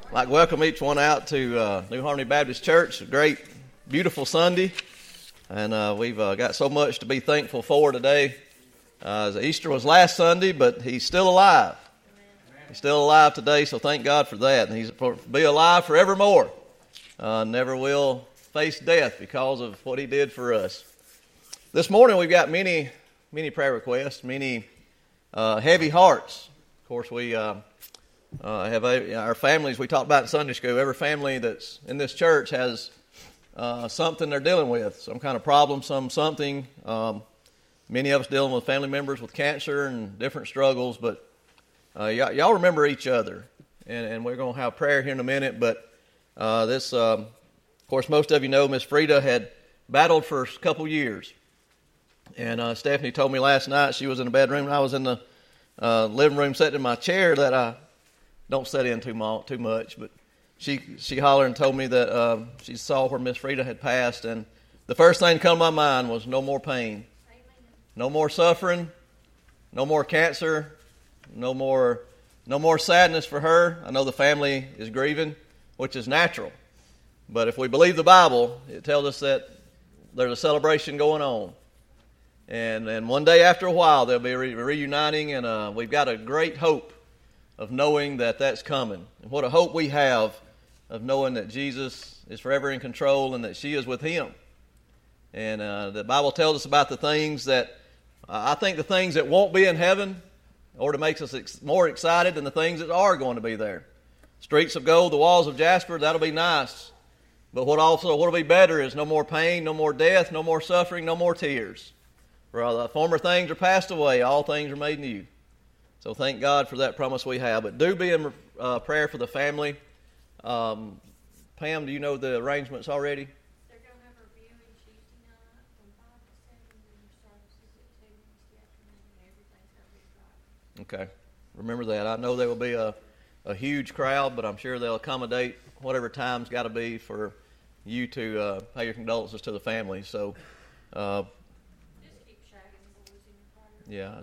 I'd like to welcome each one out to New Harmony Baptist Church. A great, beautiful Sunday, and we've got so much to be thankful for today. Easter was last Sunday, but he's still alive. He's still alive today, so thank God for that. And he's to be alive forevermore. Never will face death because of what he did for us. This morning we've got many prayer requests, many heavy hearts. Of course, we have our families we talked about in Sunday school. Every family that's in this church has something they're dealing with, some kind of problem, something. Many of us dealing with family members with cancer and different struggles, but y'all remember each other, and we're going to have prayer here in a minute. But of course, most of you know Miss Frida had battled for a couple years, and Stephanie told me last night she was in the bedroom, and I was in the living room sitting in my chair that I don't sit in too much, but she hollered and told me that she saw where Miss Frida had passed, and the first thing to come to my mind was no more pain, no more suffering, no more cancer, no more sadness for her. I know the family is grieving, which is natural, but if we believe the Bible, it tells us that there's a celebration going on, and one day after a while they'll be reuniting, and we've got a great hope of knowing that that's coming. And what a hope we have of knowing that Jesus is forever in control and that she is with him. And the Bible tells us about the things that, I think the things that won't be in heaven, or to make us more excited than the things that are going to be there. Streets of gold, the walls of jasper, that'll be nice. But what'll be better is no more pain, no more death, no more suffering, no more tears. For the former things are passed away, all things are made new. So thank God for that promise we have. But do be in prayer for the family. Pam, do you know the arrangements already? They're going to have a viewing Tuesday night from 5 to 7, and their services at 2 Wednesday afternoon, and everything's going to be right. Okay. Remember that. I know there will be a huge crowd, but I'm sure they'll accommodate whatever time's got to be for you to pay your condolences to the family. So, just keep shagging the boys in your prayer. Yeah.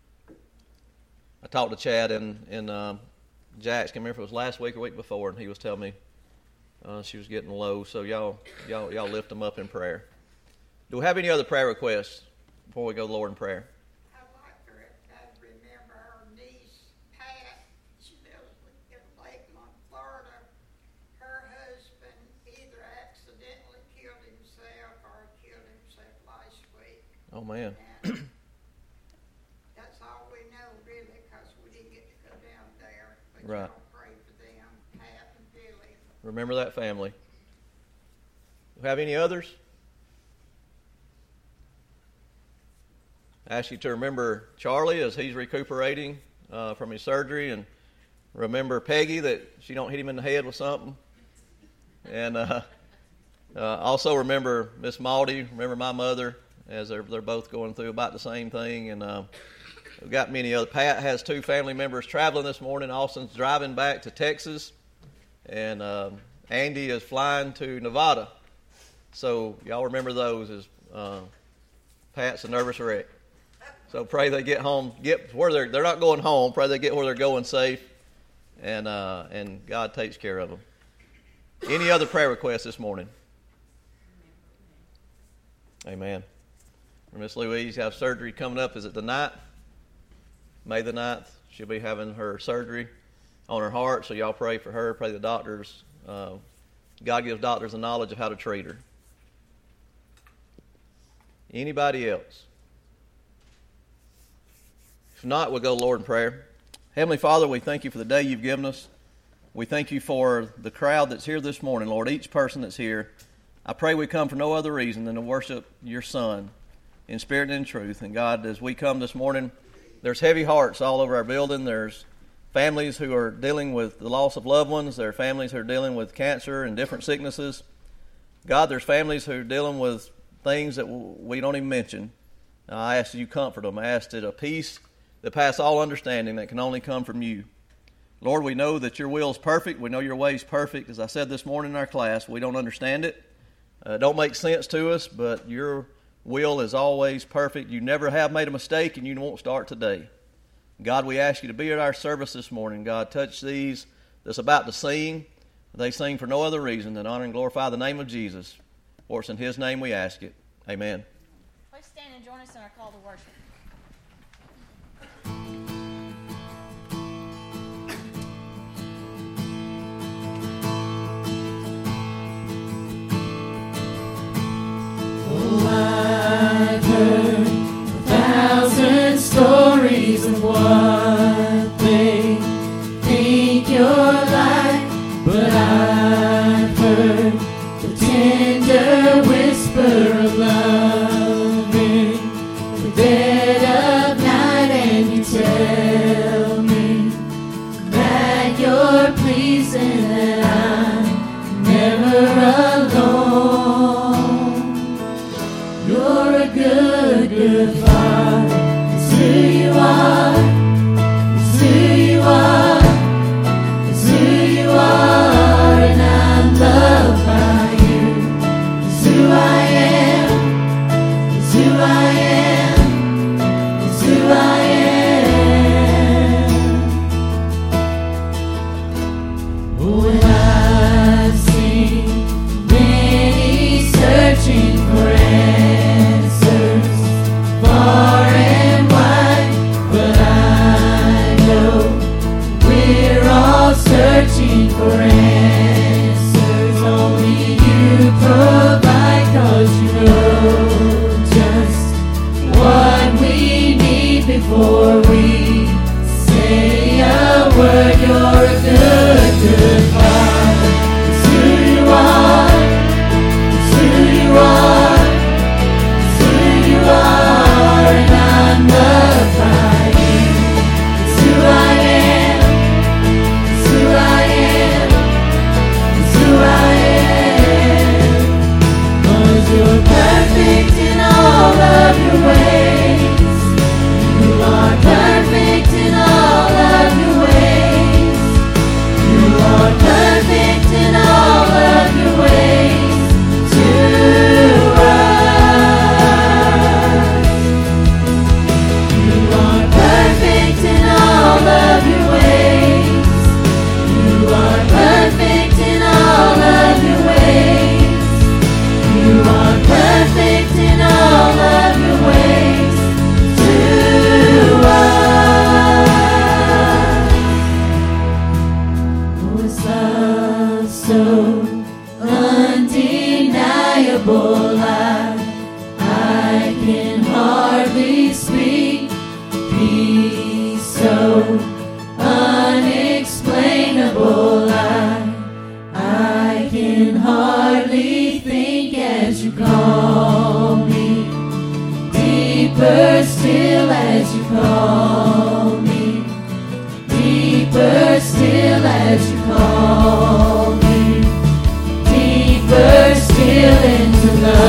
I talked to Chad in Jack's. Can't remember if it was last week or week before, and he was telling me she was getting low. So y'all lift them up in prayer. Do we have any other prayer requests before we go to the Lord in prayer? I'd like to remember our niece, Pat. She lives in Lakeland, Florida. Her husband either accidentally killed himself or killed himself last week. Oh, man. And that's all we know, really, because we didn't get to go down there. But Right. y'all pray for them, Pat and Billy. Remember that family. Do we have any others? I ask you to remember Charlie as he's recuperating from his surgery, and remember Peggy that she don't hit him in the head with something. And also remember Miss Maldy, remember my mother, as they're both going through about the same thing. And we've got many other. Pat has 2 family members traveling this morning. Austin's driving back to Texas, and Andy is flying to Nevada. So y'all remember those as Pat's a nervous wreck. So pray they get home, get where they're not going home. Pray they get where they're going safe, and God takes care of them. Any other prayer requests this morning? Amen. Miss Louise have surgery coming up. Is it the 9th? May the 9th. She'll be having her surgery on her heart, so y'all pray for her. Pray the doctors. God gives doctors the knowledge of how to treat her. Anybody else? If not, we'll go to the Lord in prayer. Heavenly Father, we thank you for the day you've given us. We thank you for the crowd that's here this morning, Lord, each person that's here. I pray we come for no other reason than to worship your Son in spirit and in truth. And God, as we come this morning, there's heavy hearts all over our building. There's families who are dealing with the loss of loved ones. There are families who are dealing with cancer and different sicknesses. God, there's families who are dealing with things that we don't even mention. I ask that you comfort them. I ask that a peace that passes all understanding that can only come from you. Lord, we know that your will is perfect. We know your way is perfect. As I said this morning in our class, we don't understand it. It don't make sense to us, but your will is always perfect. You never have made a mistake, and you won't start today. God, we ask you to be at our service this morning. God, touch these that's about to sing. They sing for no other reason than honor and glorify the name of Jesus. For it's in His name we ask it. Amen. Please stand and join us in our call to worship. Oh, I've heard 1,000 stories of what they think you're like, but I've heard the tender whisper of love in the dead of night, and you tell me that you're pleased and that I'm never alone. You're a good, good Father. It's who you are. It's who you are. It's who you are, and I'm loved by you. It's who I am. It's who I am. It's who I am. When I've seen many searching for answers far and wide, but I know we're all searching for answers. Only you provide, 'cause you know just what we need before we say a word. You're a good, good Father. It's who you are. It's who you are. It's who you are, and I'm loved by you. It's who I am. It's who I am. It's who I am. 'Cause you're perfect in all of your ways. You are perfect in all of your ways. You are perfect in all of your ways to us. You are perfect in all of your ways. You are perfect in all of your ways. You are perfect in all of your ways to us. Oh, it's love so undeniable, I can hardly speak. Peace so unexplainable, I can hardly think as you call me. Deeper still as you call me. Deeper still as you call me. Deeper still into love.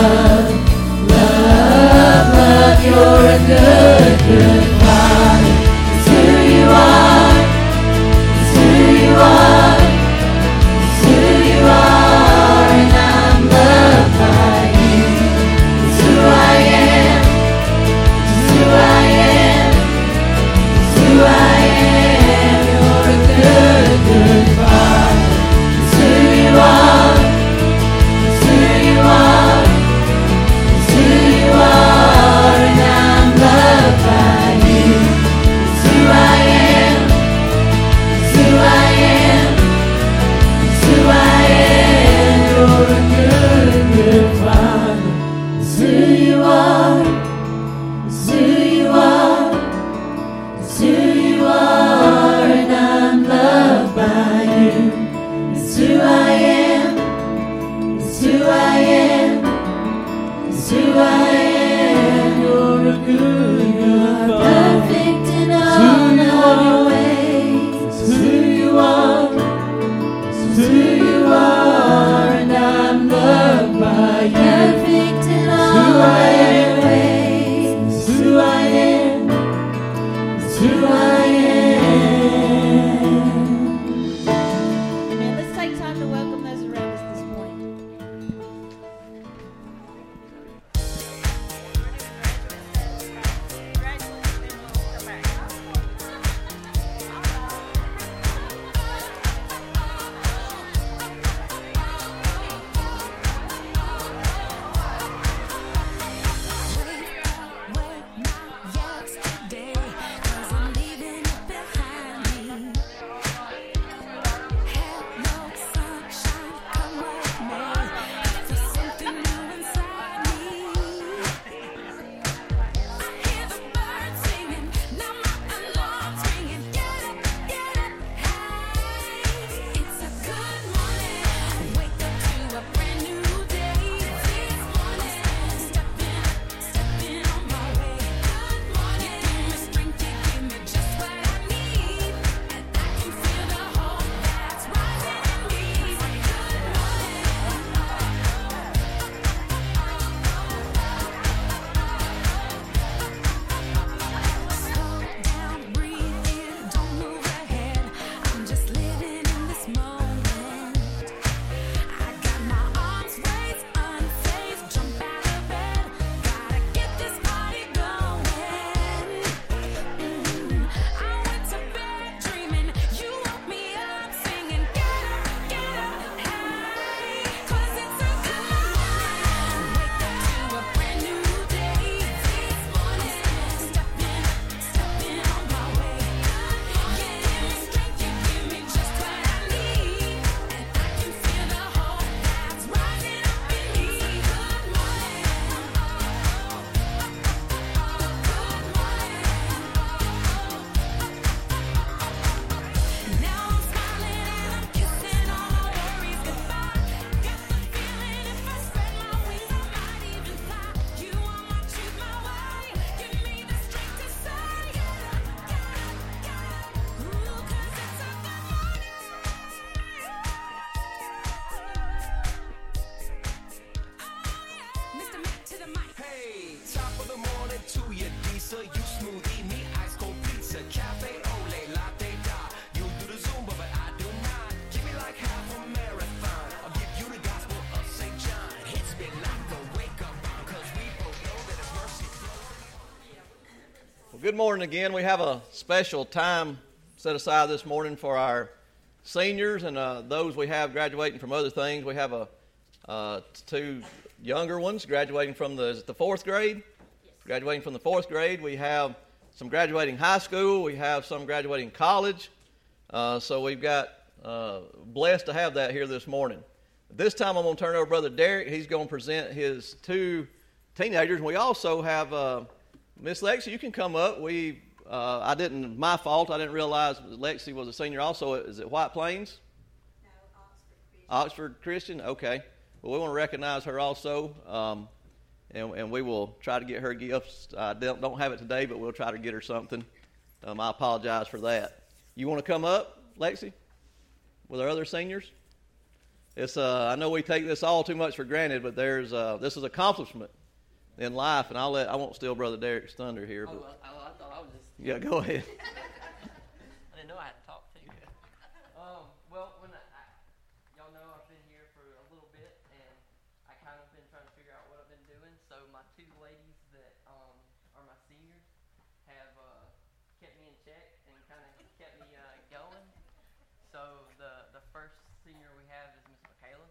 Good morning again. We have a special time set aside this morning for our seniors and those we have graduating from other things. We have two younger ones graduating from the fourth grade. Graduating from the fourth grade. We have some graduating high school. We have some graduating college. So we've got blessed to have that here this morning. This time I'm going to turn it over to Brother Derek. He's going to present his two teenagers. We also have Miss Lexi. You can come up. My fault. I didn't realize Lexi was a senior also. Is it White Plains? No, Oxford Christian. Oxford Christian? Okay. Well, we want to recognize her also. And we will try to get her gifts. I don't have it today, but we'll try to get her something. I apologize for that. You want to come up, Lexi, with our other seniors? I know we take this all too much for granted, but this is accomplishment in life, and I won't steal Brother Derek's thunder here. But I thought I was just... Yeah, go ahead. I didn't know I had to talk to you. Well, y'all know I've been here for a little bit, and I kind of been trying to figure out what I've been doing. So my two ladies that are my seniors have kept me in check and kind of kept me going. So the first senior we have is Miss Michaela.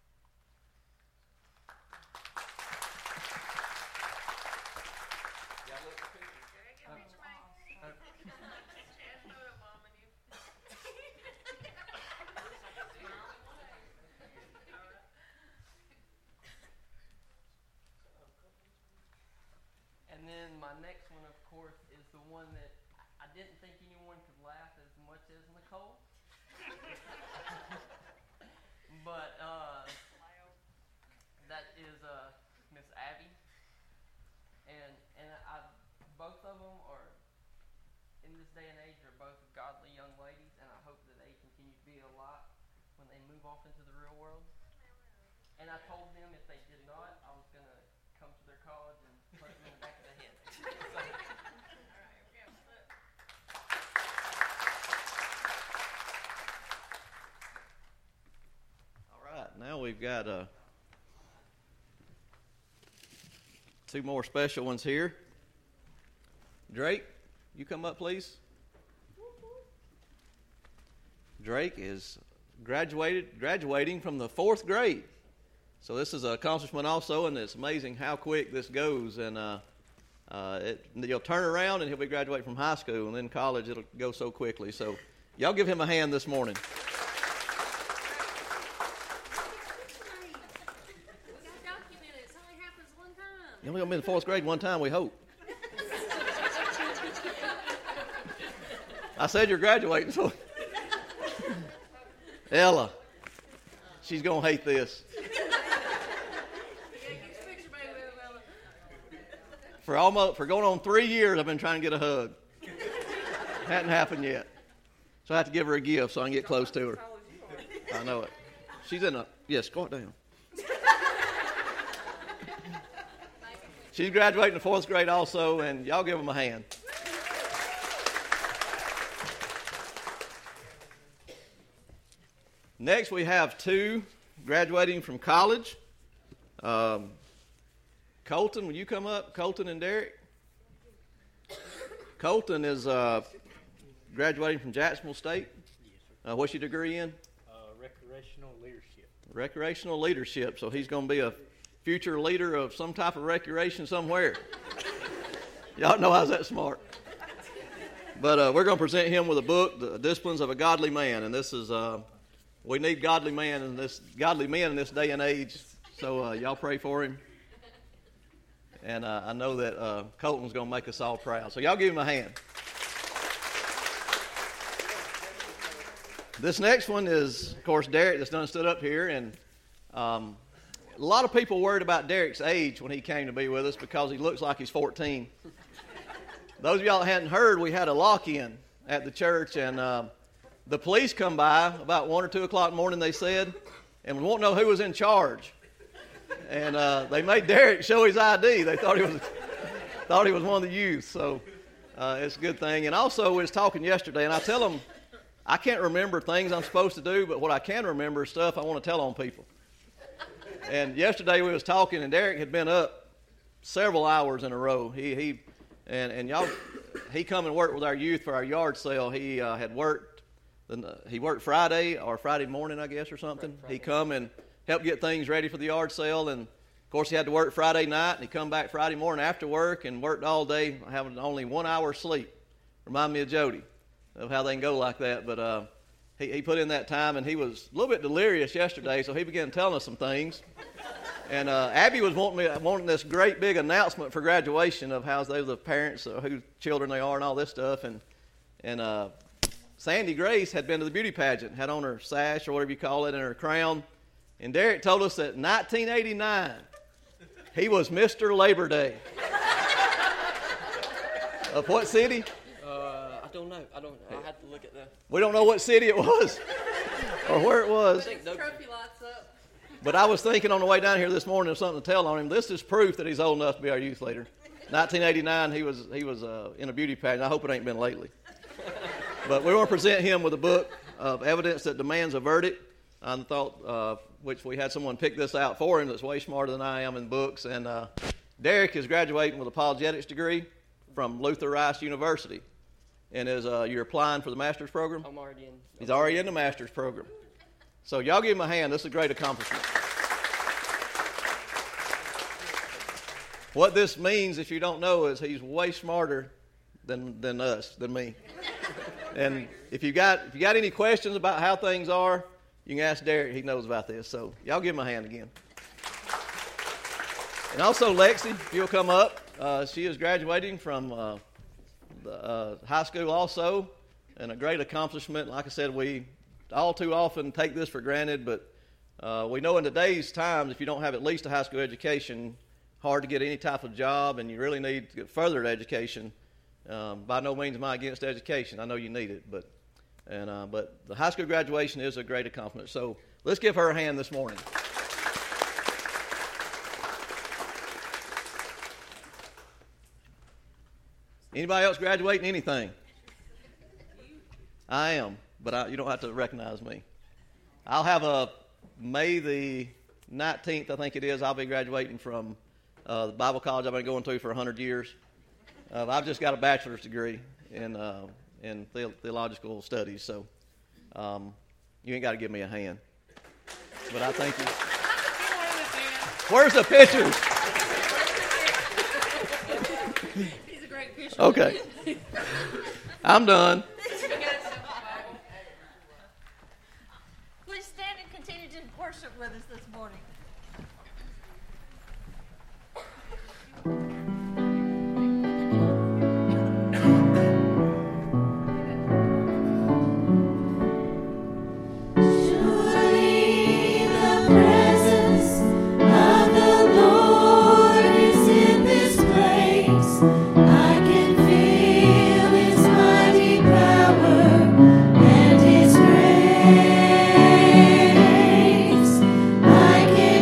Y'all look at the picture. And then my next one, of course, is the one that I didn't think anyone could laugh as much as Nicole. But that is Miss Abby. And both of them are, in this day and age, are both godly young ladies, and I hope that they continue to be a light when they move off into the real world. And I told them if they did not, I was going to come to their college and punch them in the back of the head. All right, now we've got two more special ones here. Drake, you come up, please. Drake is graduating from the fourth grade. So this is an accomplishment also, and it's amazing how quick this goes. And you'll turn around and he'll be graduating from high school, and then college, it'll go so quickly. So y'all give him a hand this morning. We got documented. It only happens one time. You're only going to be in the fourth grade one time, we hope. I said you're graduating, so... Ella, she's going to hate this. For going on 3 years, I've been trying to get a hug. Hadn't happened yet. So I have to give her a gift so I can get close to her. I know it. She's in yes, go down. She's graduating the fourth grade also, and y'all give them a hand. Next, we have two graduating from college. Colton, will you come up? Colton and Derek. Colton is graduating from Jacksonville State. What's your degree in? Recreational leadership. Recreational leadership. So he's going to be a future leader of some type of recreation somewhere. Y'all know how's that smart. But we're going to present him with a book, The Disciplines of a Godly Man. And this is, we need godly men in this day and age. So y'all pray for him. And I know that Colton's going to make us all proud. So y'all give him a hand. This next one is, of course, Derek that's done stood up here. And a lot of people worried about Derek's age when he came to be with us because he looks like he's 14. Those of y'all that hadn't heard, we had a lock-in at the church. And the police come by about 1 or 2 o'clock in the morning, they said, and we won't know who was in charge. And they made Derek show his ID. They thought he was one of the youth. So it's a good thing. And also, we was talking yesterday, and I tell them I can't remember things I'm supposed to do, but what I can remember is stuff I want to tell on people. And yesterday we was talking, and Derek had been up several hours in a row. And y'all, he come and worked with our youth for our yard sale. He had worked. He worked Friday morning, I guess, or something. Right, he come and helped get things ready for the yard sale, and of course he had to work Friday night, and he come back Friday morning after work and worked all day, having only 1 hour sleep. Remind me of Jody, of how they can go like that. But he put in that time, and he was a little bit delirious yesterday, so he began telling us some things. And Abby was wanting this great big announcement for graduation of how they were the parents, whose children they are, and all this stuff. And Sandy Grace had been to the beauty pageant, had on her sash or whatever you call it, and her crown. And Derek told us that in 1989, he was Mr. Labor Day. Of what city? I don't know. I had to look at the. We don't know what city it was or where it was. Trophy lights up. But I was thinking on the way down here this morning of something to tell on him. This is proof that he's old enough to be our youth leader. 1989, he was in a beauty pageant. I hope it ain't been lately. But we want to present him with a book of evidence that demands a verdict. I thought, which we had someone pick this out for him that's way smarter than I am in books. And Derek is graduating with an apologetics degree from Luther Rice University. And you're applying for the master's program? I'm already in. He's already in the master's program. So y'all give him a hand. This is a great accomplishment. What this means, if you don't know, is he's way smarter than me. And if you got any questions about how things are, you can ask Derek. He knows about this. So y'all give him a hand again. And also Lexi, if you'll come up. She is graduating from the high school also, and a great accomplishment. Like I said, we all too often take this for granted, but we know in today's times, if you don't have at least a high school education, hard to get any type of job, and you really need to get further education. By no means am I against education. I know you need it, but the high school graduation is a great accomplishment. So let's give her a hand this morning. Anybody else graduating anything? I am, but you don't have to recognize me. I'll have a May the 19th, I think it is. I'll be graduating from the Bible college I've been going to for 100 years. I've just got a bachelor's degree in theological studies, so you ain't got to give me a hand. But I thank you. Where's the pictures? He's a great fisherman. Okay. I'm done. Please stand and continue to worship with us this morning. Surely the presence of the Lord is in this place. I can feel His mighty power and His grace. I can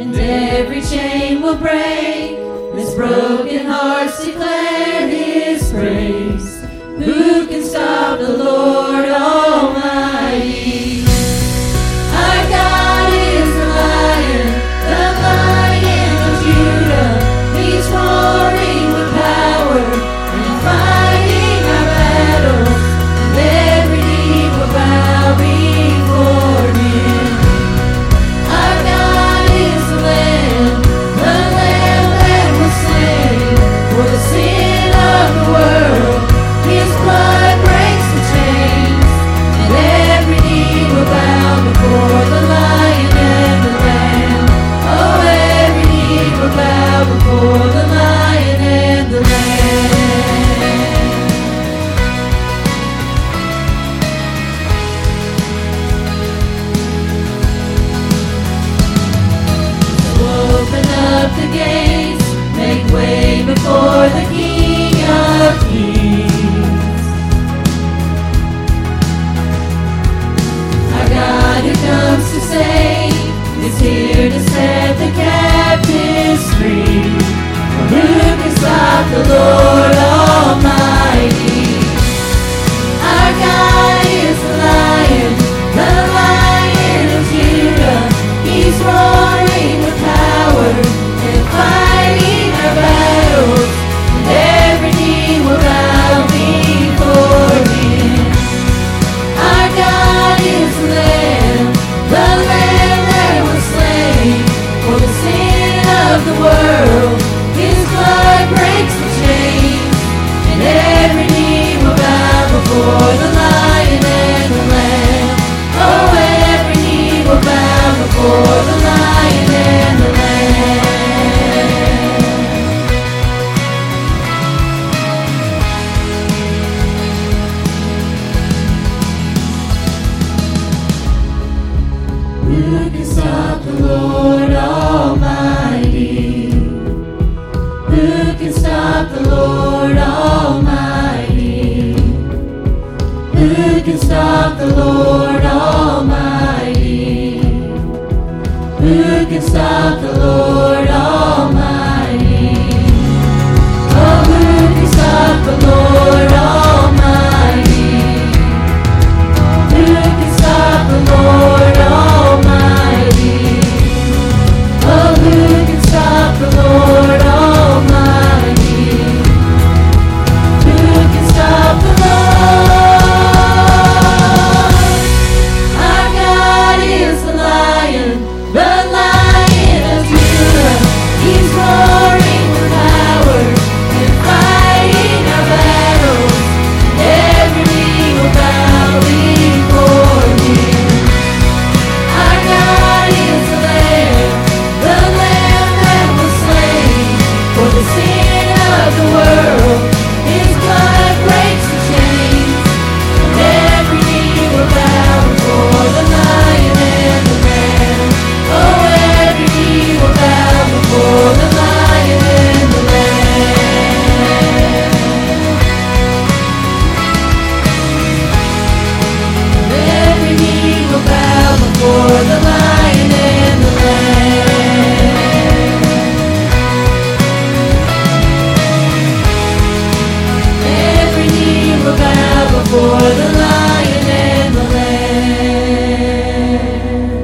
and every chain will break. As broken hearts declare His praise. Who can stop the Lord Almighty? Our God is the Lion of Judah. He's roaring with power and fighting our battles. And every knee will bow before Him. Our God is the Lamb that was slain for the sin of the world. His blood breaks the chains, and every knee will bow before the Lion and the Lamb. Oh, every knee will bow before the Lion and the Lamb. So open up the gates, make way before the King of Kings. Our God who comes to save is here to set the captives free. For who can stop the Lord Almighty? Our God is the Lion of Judah. He's roaring with power and fighting our battles. And every knee will bow before Him. Our God is the Lamb that was slain for the sin of the world. His blood breaks the chains, and every knee will bow before the Lion and the Lamb. Oh, every knee will bow before the Lion and the Lamb. Who can stop the Lord Almighty? Who can stop the Lord Almighty? Who can stop the Lord Almighty? Who can stop the Lord Almighty? Oh, who can stop the Lord Almighty? Who can stop the Lord Almighty? Oh, who can stop the Lord Almighty? Who can stop the Lord? Our God is the Lion of Judah. He's roaring with power and fighting our battles. Every knee will bow before Him. Our God is the Lamb that was slain for the sin of the world. His blood breaks the chains, and every knee will bow before the Lion and the Lamb. Oh, every knee will bow before the Lion and the Lamb. Every knee will bow before the Lion and the Lamb. Every knee will bow before the Lion and the Lamb.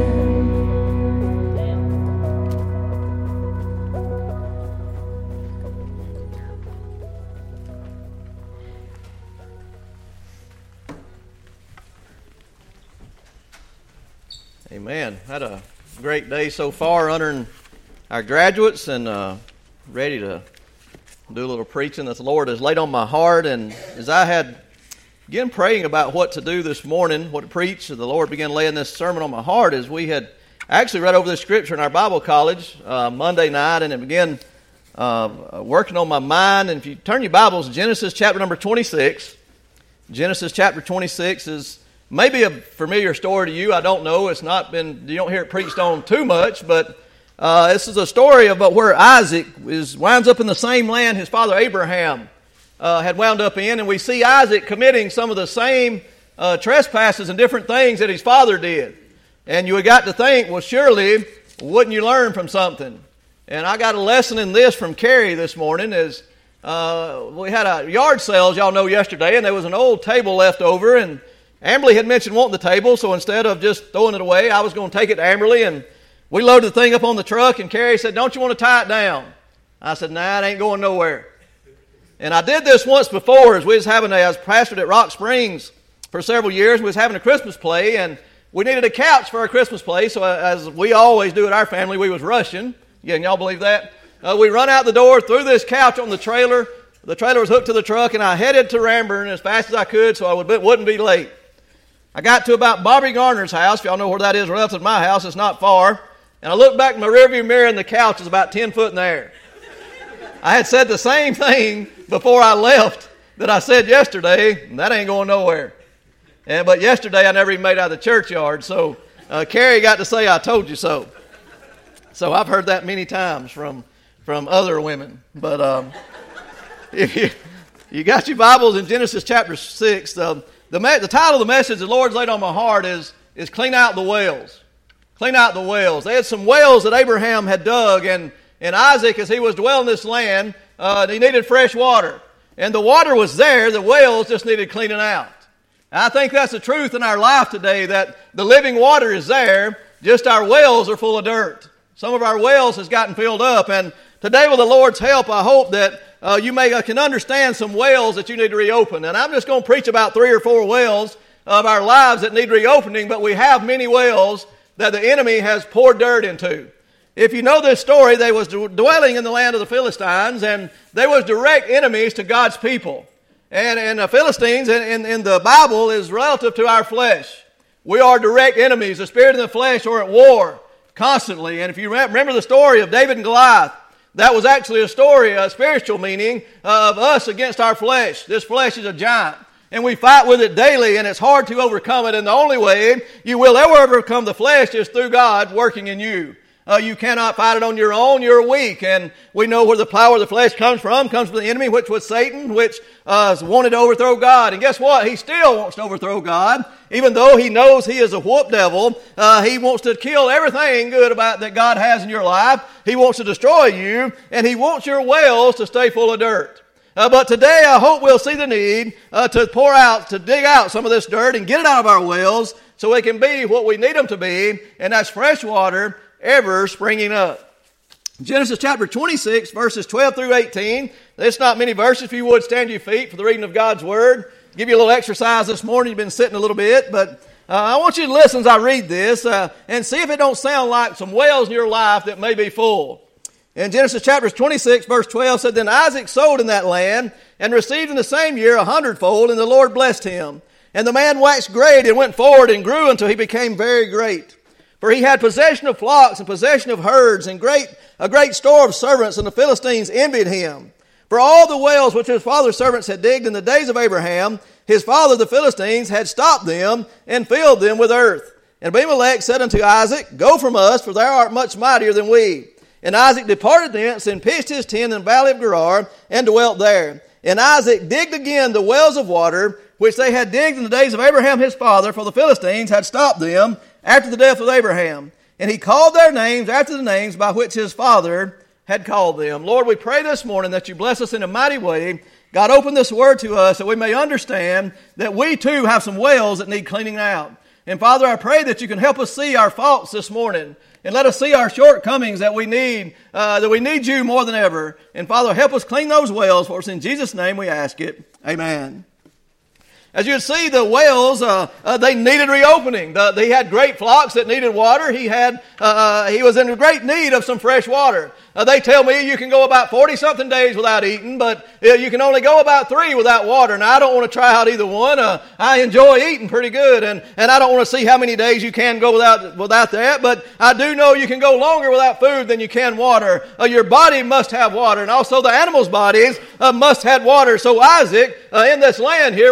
Amen. Had a great day so far honoring our graduates and ready to do a little preaching that the Lord has laid on my heart. And as I had began praying about what to do this morning, what to preach, the Lord began laying this sermon on my heart as we had actually read over this scripture in our Bible college Monday night, and it began working on my mind. And if you turn your Bibles, Genesis chapter number 26. Genesis chapter 26 is maybe a familiar story to you. I don't know. It's not been, you don't hear it preached on too much, but this is a story about where Isaac winds up in the same land his father Abraham had wound up in, and we see Isaac committing some of the same trespasses and different things that his father did. And you got to think, well, surely wouldn't you learn from something? And I got a lesson in this from Carrie this morning. Is we had a yard sale, as y'all know, yesterday, and there was an old table left over, and Amberly had mentioned wanting the table, so instead of just throwing it away, I was going to take it to Amberly, and we loaded the thing up on the truck, and Carrie said, "Don't you want to tie it down?" I said, "Nah, it ain't going nowhere." And I did this once before, as I was pastored at Rock Springs for several years. We was having a Christmas play, and we needed a couch for our Christmas play, so as we always do at our family, we was rushing. Yeah, and y'all believe that? We run out the door, threw this couch on the trailer. The trailer was hooked to the truck, and I headed to Ramburn as fast as I could so I wouldn't be late. I got to about Bobby Garner's house. If y'all know where that is relative to my house, it's not far. And I looked back in my rearview mirror, and the couch was about 10 foot in the air. I had said the same thing before I left that I said yesterday, and that ain't going nowhere. But yesterday, I never even made it out of the churchyard, so Carrie got to say, "I told you so." So I've heard that many times from other women. But if you got your Bibles in Genesis chapter 6, the title of the message the Lord's laid on my heart is Clean Out the Wells. Clean out the wells. They had some wells that Abraham had dug, and Isaac, as he was dwelling in this land, he needed fresh water. And the water was there, the wells just needed cleaning out. And I think that's the truth in our life today, that the living water is there, just our wells are full of dirt. Some of our wells has gotten filled up, and today with the Lord's help, I hope that you can understand some wells that you need to reopen. And I'm just going to preach about 3 or 4 wells of our lives that need reopening, but we have many wells that the enemy has poured dirt into. If you know this story, they was dwelling in the land of the Philistines, and they was direct enemies to God's people. And the Philistines in the Bible is relative to our flesh. We are direct enemies. The spirit and the flesh are at war constantly. And if you remember the story of David and Goliath, that was actually a story, a spiritual meaning of us against our flesh. This flesh is a giant, and we fight with it daily, and it's hard to overcome it. And the only way you will ever overcome the flesh is through God working in you. You cannot fight it on your own. You're weak. And we know where the power of the flesh comes from the enemy, which was Satan, which wanted to overthrow God. And guess what? He still wants to overthrow God. Even though he knows he is a whoop devil, he wants to kill everything good about that God has in your life. He wants to destroy you, and he wants your wells to stay full of dirt. But today I hope we'll see the need to dig out some of this dirt and get it out of our wells so it can be what we need them to be, and that's fresh water ever springing up. Genesis chapter 26, verses 12 through 18. There's not many verses. If you would, stand to your feet for the reading of God's Word. Give you a little exercise this morning. You've been sitting a little bit, but I want you to listen as I read this and see if it don't sound like some wells in your life that may be full. In Genesis chapter 26, verse 12 said, "Then Isaac sowed in that land and received in the same year 100-fold, and the Lord blessed him. And the man waxed great and went forward and grew until he became very great. For he had possession of flocks and possession of herds and a great store of servants, and the Philistines envied him. For all the wells which his father's servants had digged in the days of Abraham, his father the Philistines had stopped them and filled them with earth. And Abimelech said unto Isaac, Go from us, for thou art much mightier than we. And Isaac departed thence and pitched his tent in the valley of Gerar and dwelt there. And Isaac digged again the wells of water, which they had digged in the days of Abraham his father, for the Philistines had stopped them after the death of Abraham. And he called their names after the names by which his father had called them." Lord, we pray this morning that you bless us in a mighty way. God, open this word to us that we may understand that we too have some wells that need cleaning out. And Father, I pray that you can help us see our faults this morning, and let us see our shortcomings that we need you more than ever. And Father, help us clean those wells for us. In Jesus' name we ask it. Amen. As you see, the wells, they needed reopening. They had great flocks that needed water. He was in great need of some fresh water. They tell me you can go about 40-something days without eating, but you can only go about 3 without water. Now, I don't want to try out either one. I enjoy eating pretty good, and I don't want to see how many days you can go without that, but I do know you can go longer without food than you can water. Your body must have water, and also the animals' bodies must have water. So Isaac, in this land here, was in a great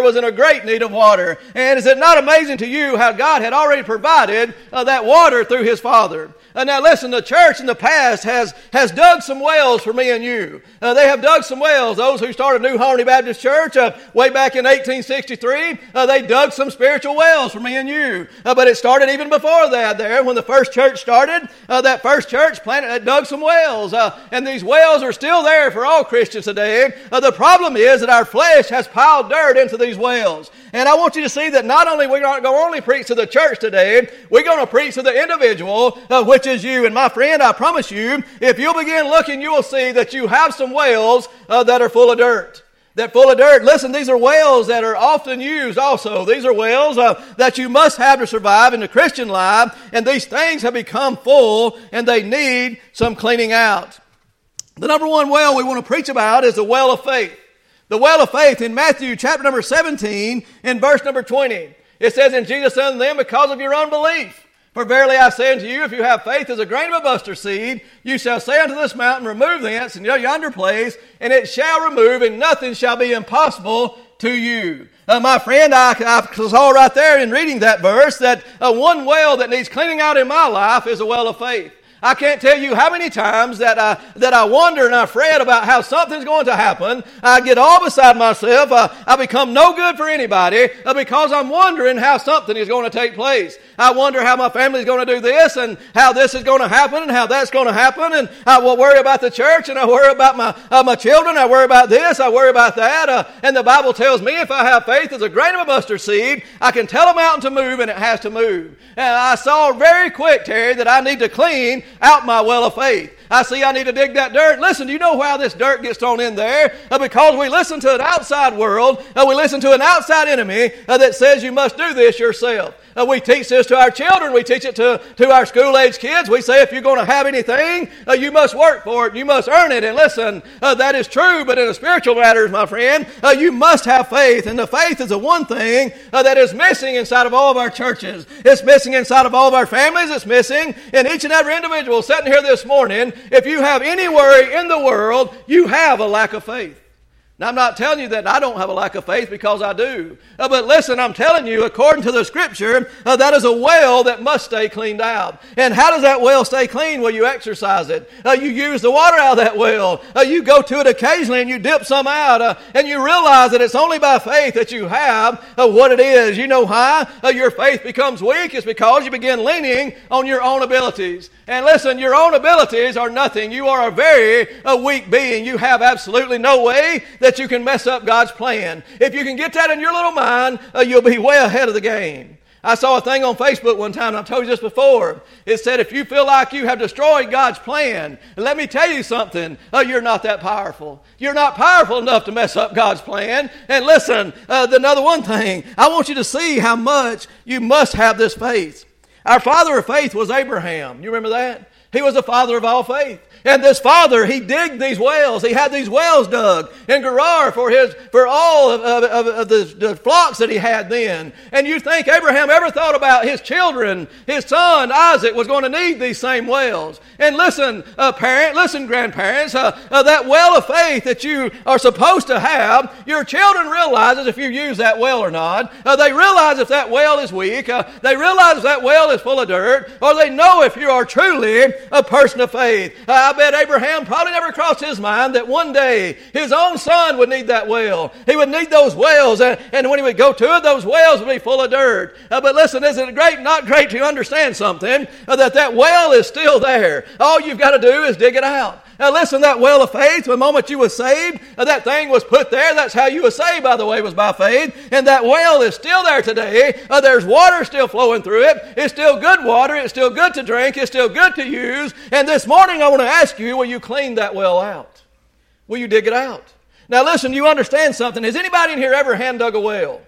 great need of water. And is it not amazing to you how God had already provided that water through His Father? Now listen, the church in the past has dug some wells for me and you. They have dug some wells. Those who started New Harmony Baptist Church way back in 1863, they dug some spiritual wells for me and you. But it started even before that there. When the first church started, that first church dug some wells. And these wells are still there for all Christians today. The problem is that our flesh has piled dirt into these wells. And I want you to see that not only we're not going to only preach to the church today, we're going to preach to the individual, which is you. And my friend, I promise you, if you'll begin looking, you will see that you have some wells that are full of dirt. That full of dirt. Listen, these are wells that are often used also. These are wells that you must have to survive in the Christian life. And these things have become full and they need some cleaning out. The number one well we want to preach about is the well of faith. The well of faith in Matthew chapter number 17 in verse number 20. It says, "And Jesus said unto them, because of your unbelief. For verily I say unto you, if you have faith as a grain of a mustard seed, you shall say unto this mountain, remove thence and yonder place, and it shall remove, and nothing shall be impossible to you." My friend, I saw right there in reading that verse that one well that needs cleaning out in my life is a well of faith. I can't tell you how many times that I wonder and I fret about how something's going to happen. I get all beside myself. I become no good for anybody because I'm wondering how something is going to take place. I wonder how my family's going to do this and how this is going to happen and how that's going to happen. And I will worry about the church and I worry about my children. I worry about this. I worry about that. And the Bible tells me if I have faith as a grain of a mustard seed, I can tell a mountain to move and it has to move. And I saw very quick, Terry, that I need to clean out my well of faith. I see I need to dig that dirt. Listen, do you know how this dirt gets thrown in there? Because we listen to an outside world. We listen to an outside enemy that says you must do this yourself. We teach this to our children. We teach it to our school-age kids. We say if you're going to have anything, you must work for it. You must earn it. And listen, that is true, but in the spiritual matters, my friend, you must have faith. And the faith is the one thing that is missing inside of all of our churches. It's missing inside of all of our families. It's missing in each and every individual sitting here this morning. If you have any worry in the world, you have a lack of faith. Now, I'm not telling you that I don't have a lack of faith because I do. But listen, I'm telling you, according to the Scripture, that is a well that must stay cleaned out. And how does that well stay clean? Well, you exercise it. You use the water out of that well. You go to it occasionally and you dip some out. And you realize that it's only by faith that you have what it is. You know why your faith becomes weak? It's because you begin leaning on your own abilities. And listen, your own abilities are nothing. You are a very weak being. You have absolutely no way that you can mess up God's plan. If you can get that in your little mind, you'll be way ahead of the game. I saw a thing on Facebook one time, and I've told you this before. It said, if you feel like you have destroyed God's plan, let me tell you something, you're not that powerful. You're not powerful enough to mess up God's plan. And listen, another one thing, I want you to see how much you must have this faith. Our father of faith was Abraham. You remember that? He was the father of all faith. And this father, he digged these wells. He had these wells dug in Gerar for all of the flocks that he had then. And you think Abraham ever thought about his children, his son Isaac was going to need these same wells. And listen, grandparents, that well of faith that you are supposed to have, your children realizes if you use that well or not. They realize if that well is weak. They realize if that well is full of dirt. Or they know if you are truly a person of faith. I bet Abraham probably never crossed his mind that one day his own son would need that well. He would need those wells, and when he would go to it, those wells would be full of dirt. But listen, isn't it not great to understand something? That well is still there. All you've got to do is dig it out. Now listen, that well of faith, the moment you were saved, that thing was put there. That's how you were saved, by the way, was by faith. And that well is still there today. There's water still flowing through it. It's still good water. It's still good to drink. It's still good to use. And this morning I want to ask you, will you clean that well out? Will you dig it out? Now listen, you understand something. Has anybody in here ever hand dug a well?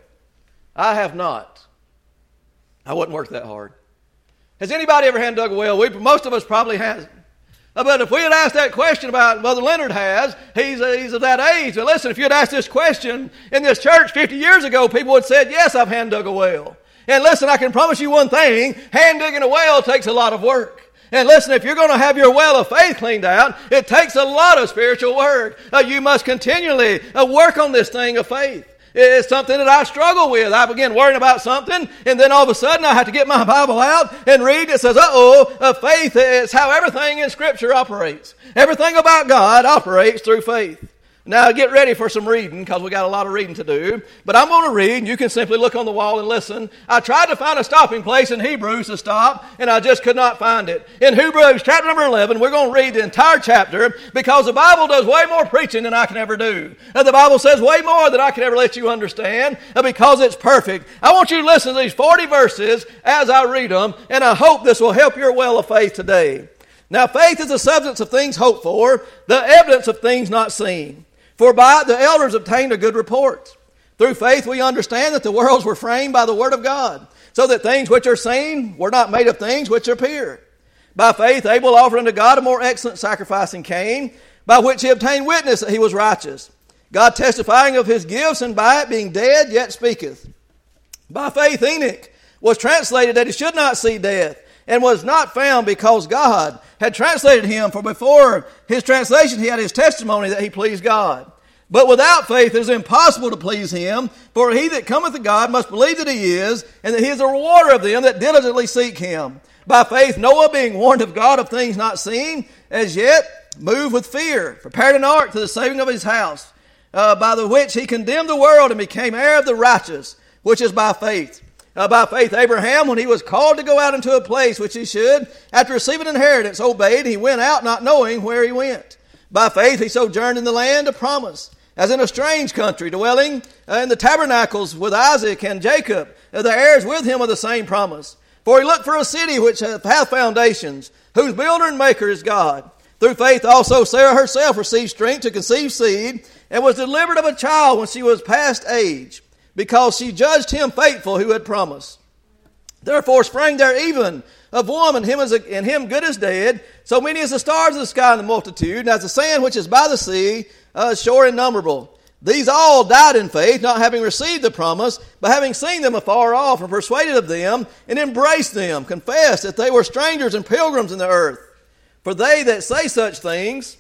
I have not. I wouldn't work that hard. Has anybody ever hand dug a well? Most of us probably hasn't. But if we had asked that question about Brother Leonard has, he's of that age. But listen, if you had asked this question in this church 50 years ago, people would have said, yes, I've hand dug a well. And listen, I can promise you one thing, hand digging a well takes a lot of work. And listen, if you're going to have your well of faith cleaned out, it takes a lot of spiritual work. You must continually work on this thing of faith. It's something that I struggle with. I begin worrying about something, and then all of a sudden I have to get my Bible out and read. It says, faith is how everything in Scripture operates. Everything about God operates through faith. Now get ready for some reading, because we got a lot of reading to do. But I'm going to read, and you can simply look on the wall and listen. I tried to find a stopping place in Hebrews to stop, and I just could not find it. In Hebrews chapter number 11, we're going to read the entire chapter, because the Bible does way more preaching than I can ever do. And the Bible says way more than I can ever let you understand, because it's perfect. I want you to listen to these 40 verses as I read them, and I hope this will help your well of faith today. Now faith is the substance of things hoped for, the evidence of things not seen. For by it the elders obtained a good report. Through faith we understand that the worlds were framed by the word of God, so that things which are seen were not made of things which appear. By faith Abel offered unto God a more excellent sacrifice than Cain, by which he obtained witness that he was righteous, God testifying of his gifts, and by it being dead yet speaketh. By faith Enoch was translated that he should not see death, and was not found, because God had translated him. For before his translation he had his testimony that he pleased God. But without faith it is impossible to please him. For he that cometh to God must believe that he is, and that he is a rewarder of them that diligently seek him. By faith Noah, being warned of God of things not seen, as yet moved with fear, prepared an ark to the saving of his house, by the which he condemned the world, and became heir of the righteous, which is by faith. By faith Abraham, when he was called to go out into a place which he should, after receiving inheritance, obeyed. He went out not knowing where he went. By faith he sojourned in the land of promise, as in a strange country, dwelling in the tabernacles with Isaac and Jacob, the heirs with him of the same promise. For he looked for a city which hath foundations, whose builder and maker is God. Through faith also Sarah herself received strength to conceive seed, and was delivered of a child when she was past age, because she judged him faithful who had promised. Therefore sprang there even of woman, and him good as dead, so many as the stars of the sky in the multitude, and as the sand which is by the sea, shore innumerable. These all died in faith, not having received the promise, but having seen them afar off, and persuaded of them, and embraced them, confessed that they were strangers and pilgrims in the earth. For they that say such things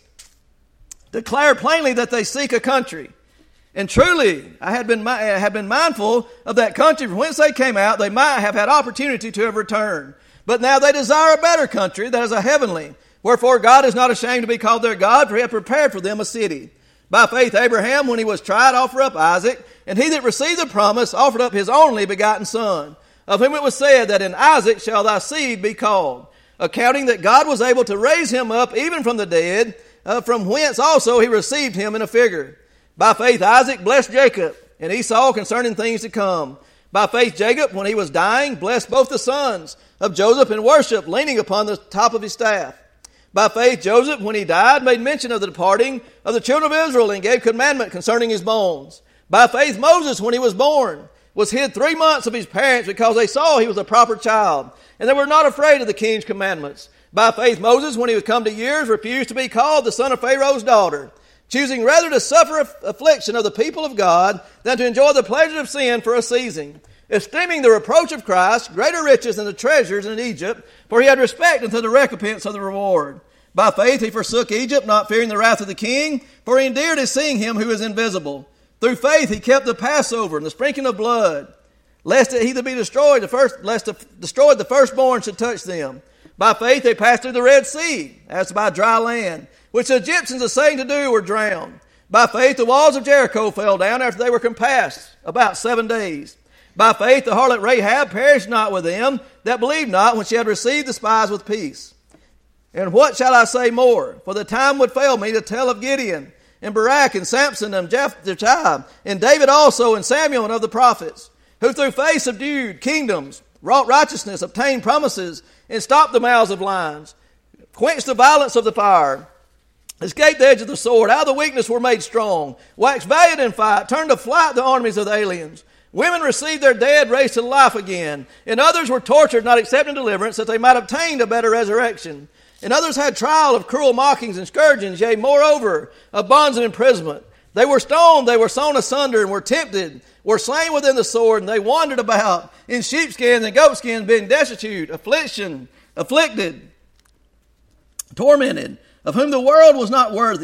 declare plainly that they seek a country. And truly, I have been mindful of that country from whence they came out. They might have had opportunity to have returned. But now they desire a better country, that is a heavenly. Wherefore God is not ashamed to be called their God, for he hath prepared for them a city. By faith Abraham, when he was tried, offered up Isaac. And he that received the promise offered up his only begotten son, of whom it was said that in Isaac shall thy seed be called, accounting that God was able to raise him up even from the dead, from whence also he received him in a figure. By faith Isaac blessed Jacob and Esau concerning things to come. By faith Jacob, when he was dying, blessed both the sons of Joseph, and worshiped, leaning upon the top of his staff. By faith Joseph, when he died, made mention of the departing of the children of Israel, and gave commandment concerning his bones. By faith Moses, when he was born, was hid 3 months of his parents, because they saw he was a proper child, and they were not afraid of the king's commandments. By faith Moses, when he was come to years, refused to be called the son of Pharaoh's daughter, choosing rather to suffer affliction of the people of God than to enjoy the pleasure of sin for a season, esteeming the reproach of Christ greater riches than the treasures in Egypt, for he had respect unto the recompense of the reward. By faith he forsook Egypt, not fearing the wrath of the king, for he endured as seeing him who is invisible. Through faith he kept the Passover and the sprinkling of blood, lest it either be destroyed, lest the firstborn should touch them. By faith they passed through the Red Sea, as by dry land, which the Egyptians assaying to do were drowned. By faith the walls of Jericho fell down after they were compassed about 7 days. By faith the harlot Rahab perished not with them that believed not, when she had received the spies with peace. And what shall I say more? For the time would fail me to tell of Gideon, and Barak, and Samson, and Jephthah, and David also, and Samuel, and of the prophets, who through faith subdued kingdoms, wrought righteousness, obtained promises, and stopped the mouths of lions, quenched the violence of the fire, escaped the edge of the sword, out of the weakness were made strong, waxed valiant in fight, turned to flight the armies of the aliens. Women received their dead raised to life again, and others were tortured, not accepting deliverance, that they might obtain a better resurrection. And others had trial of cruel mockings and scourgings, yea, moreover, of bonds and imprisonment. They were stoned, they were sawn asunder, and were tempted, were slain within the sword, and they wandered about in sheepskins and goatskins, being destitute, afflicted, tormented, of whom the world was not worthy,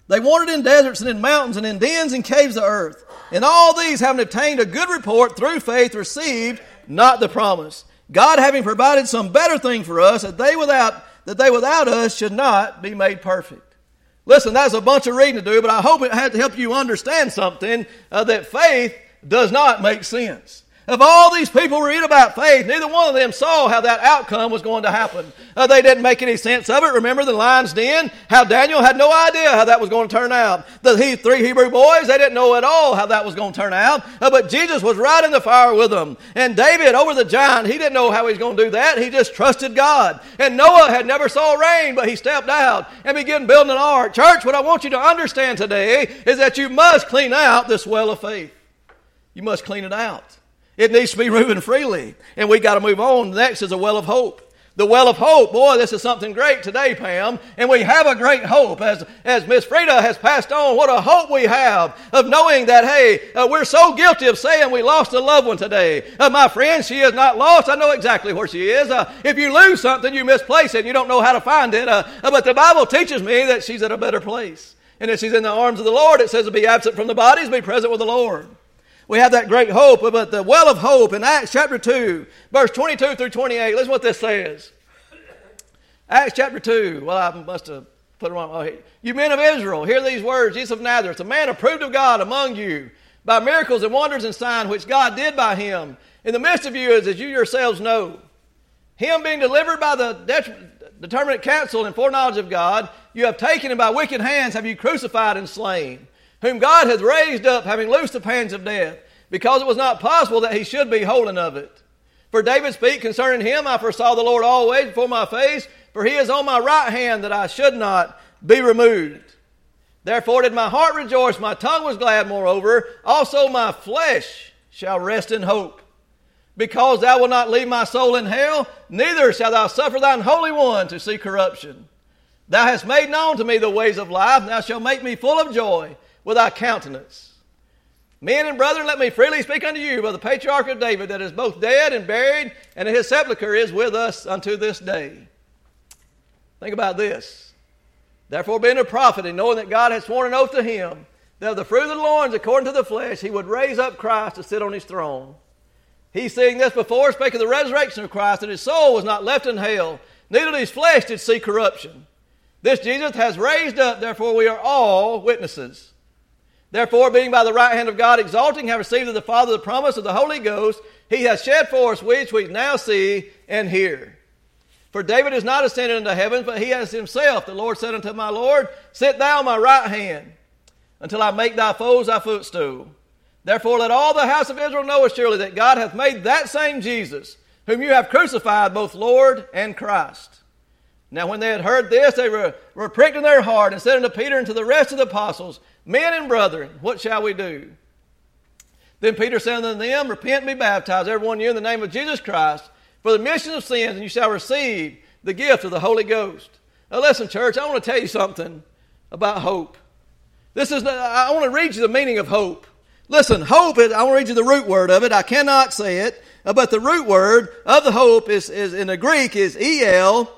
They wandered in deserts and in mountains and in dens and caves of earth. And all these, having obtained a good report through faith, received not the promise. God having provided some better thing for us, that they without us should not be made perfect. Listen, that's a bunch of reading to do, but I hope it had to help you understand something, that faith does not make sense. Of all these people read about faith, neither one of them saw how that outcome was going to happen. They didn't make any sense of it. Remember the lion's den? How Daniel had no idea how that was going to turn out. The three Hebrew boys, they didn't know at all how that was going to turn out. But Jesus was right in the fire with them. And David over the giant, he didn't know how he was going to do that. He just trusted God. And Noah had never saw rain, but he stepped out and began building an ark. Church, what I want you to understand today is that you must clean out this well of faith. You must clean it out. It needs to be moving freely. And we got to move on. Next is a well of hope. The well of hope. Boy, this is something great today, Pam. And we have a great hope. As Miss Frida has passed on, what a hope we have of knowing that, hey, we're so guilty of saying we lost a loved one today. My friend, she is not lost. I know exactly where she is. If you lose something, you misplace it. You don't know how to find it. But the Bible teaches me that she's at a better place. And that she's in the arms of the Lord. It says to be absent from the bodies, be present with the Lord. We have that great hope, but the well of hope in Acts chapter 2, verse 22 through 28. Listen what this says. Acts chapter 2. Well, I must have put it wrong. Oh, you men of Israel, hear these words. Jesus of Nazareth, a man approved of God among you by miracles and wonders and signs which God did by him in the midst of you, as you yourselves know. Him being delivered by the determinate counsel and foreknowledge of God, you have taken, and by wicked hands have you crucified and slain, whom God hath raised up, having loosed the pains of death, because it was not possible that he should be holden of it. For David speak concerning him, I foresaw the Lord always before my face, for he is on my right hand, that I should not be removed. Therefore did my heart rejoice, my tongue was glad, moreover, also my flesh shall rest in hope. Because thou wilt not leave my soul in hell, neither shalt thou suffer thine Holy One to see corruption. Thou hast made known to me the ways of life, thou shalt make me full of joy with thy countenance. Men and brethren, let me freely speak unto you by the patriarch of David, that is both dead and buried, and his sepulchre is with us unto this day. Think about this. Therefore, being a prophet, and knowing that God had sworn an oath to him, that of the fruit of the loins, according to the flesh, he would raise up Christ to sit on his throne. He, seeing this before, spake of the resurrection of Christ, that his soul was not left in hell, neither his flesh did see corruption. This Jesus has raised up, therefore we are all witnesses. Therefore, being by the right hand of God exalting, have received of the Father the promise of the Holy Ghost, he hath shed for us which we now see and hear. For David is not ascended into heaven, but he has himself. The Lord said unto my Lord, sit thou on my right hand, until I make thy foes thy footstool. Therefore let all the house of Israel know assuredly that God hath made that same Jesus, whom you have crucified, both Lord and Christ. Now when they had heard this, they were pricked in their heart, and said unto Peter and to the rest of the apostles, Men and brethren, what shall we do? Then Peter said unto them, Repent and be baptized, every one of you, in the name of Jesus Christ, for the remission of sins, and you shall receive the gift of the Holy Ghost. Now listen, church, I want to tell you something about hope. I want to read you the meaning of hope. Listen, hope is, I want to read you the root word of it. I cannot say it, but the root word of the hope is in the Greek is E-L-P-E-C-E.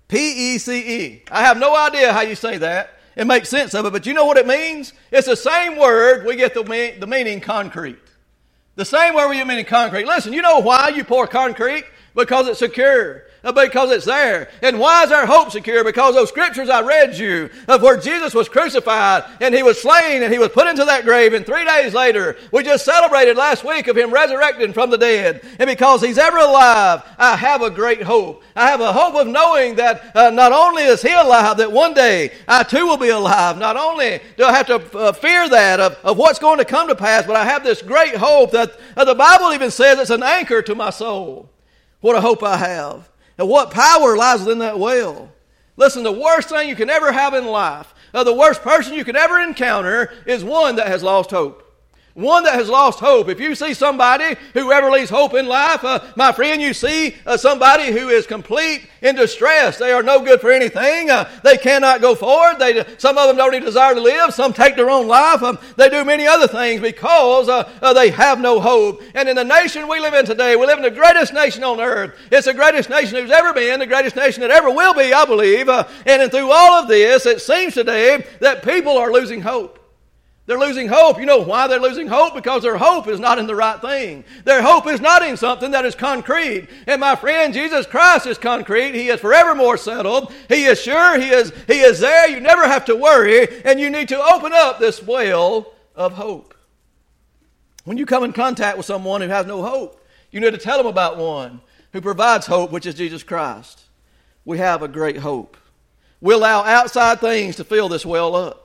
I have no idea how you say that. It makes sense of it, but you know what it means? It's the same word we get the meaning concrete. The same word we get meaning concrete. Listen, you know why you pour concrete? Because it's secure. Because it's there. And why is our hope secure? Because those scriptures I read you of where Jesus was crucified and he was slain and he was put into that grave, and 3 days later we just celebrated last week of him resurrecting from the dead. And because he's ever alive, I have a great hope. I have a hope of knowing that not only is he alive, that one day I too will be alive. Not only do I have to fear that of what's going to come to pass, but I have this great hope that the Bible even says it's an anchor to my soul. What a hope I have. And what power lies within that well. Listen, the worst thing you can ever have in life, the worst person you could ever encounter is one that has lost hope. one that has lost hope. If you see somebody who ever leaves hope in life, my friend, you see somebody who is complete in distress. They are no good for anything. They cannot go forward. Some of them don't even desire to live. Some take their own life. They do many other things because they have no hope. And in the nation we live in today, we live in the greatest nation on earth. It's the greatest nation who's ever been, the greatest nation that ever will be, I believe. And through all of this, it seems today that people are losing hope. They're losing hope. You know why they're losing hope? Because their hope is not in the right thing. Their hope is not in something that is concrete. And my friend, Jesus Christ is concrete. He is forevermore settled. He is sure. He is there. You never have to worry. And you need to open up this well of hope. When you come in contact with someone who has no hope, you need to tell them about one who provides hope, which is Jesus Christ. We have a great hope. We allow outside things to fill this well up.